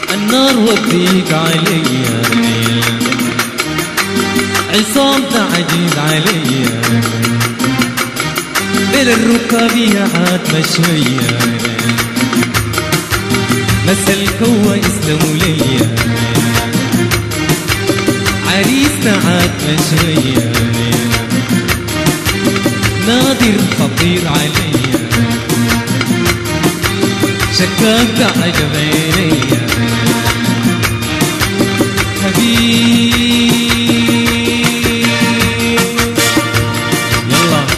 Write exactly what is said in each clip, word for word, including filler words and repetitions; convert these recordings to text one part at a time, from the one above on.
النار وطيق عليا، عصام تعجيز عليا، بين الركابية عاد مشوية، مسا الكوة يسلموا ليا، عريسنا عاد مشوية، نادر خطير عليا، شكاك تعجب عينيا، حبيب يلا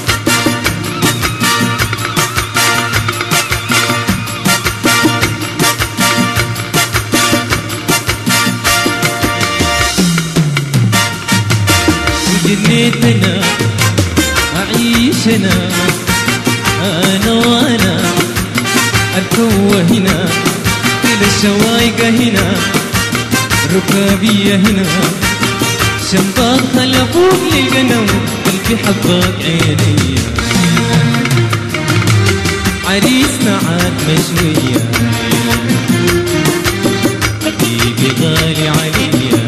وجنيت انا اعيش انا انا وانا الكوة هنا إلى الشوايقة هنا ركابية هنا شمباك خلفوك للقنم قلبي حباك عيني عريسنا عاد مشوية حبيبي غالي عليا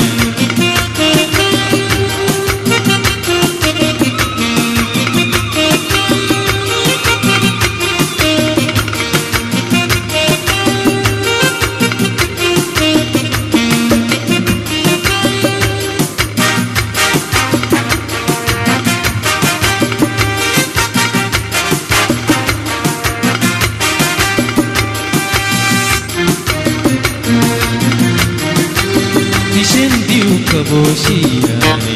شندي وكبوشية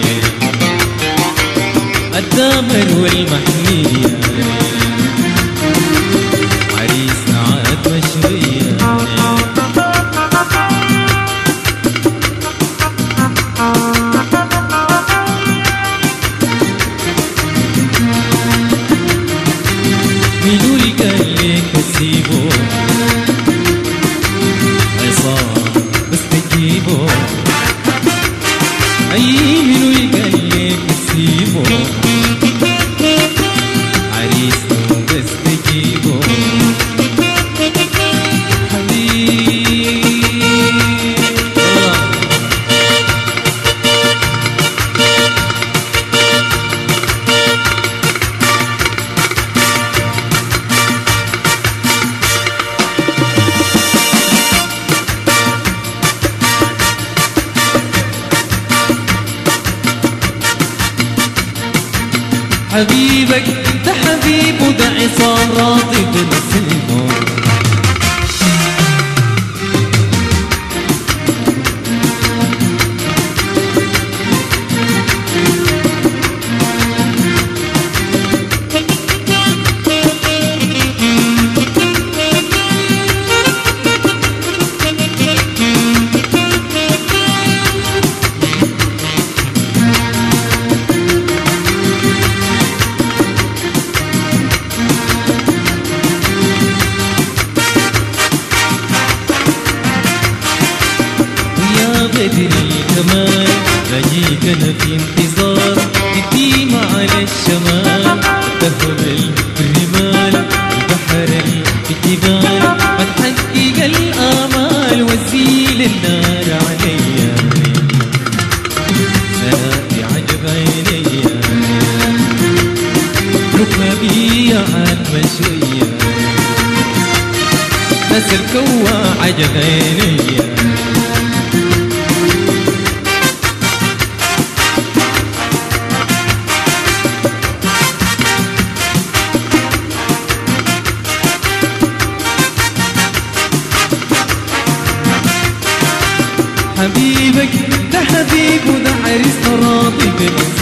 الدامر والمحمية عريسنا عاد مشوية مينو اللي قال لك سيبو عصام بس تجيبو أي منو يقلك تسيبه عريسته بس تجيبه حبيب حبيبك انت حبيب وده عصام راضي بنسلمه بدري الكمال راجيك انا في انتظار قديمة على الشمال تهبل بالرمال البحر الجبال هتحقق الآمال وزيل النار عليا سناتي عجب عينيا ركبية عاد مشوية ناس الكوة عجب عينيا حبيبك ده حبيب وده عريس راضي بنفسه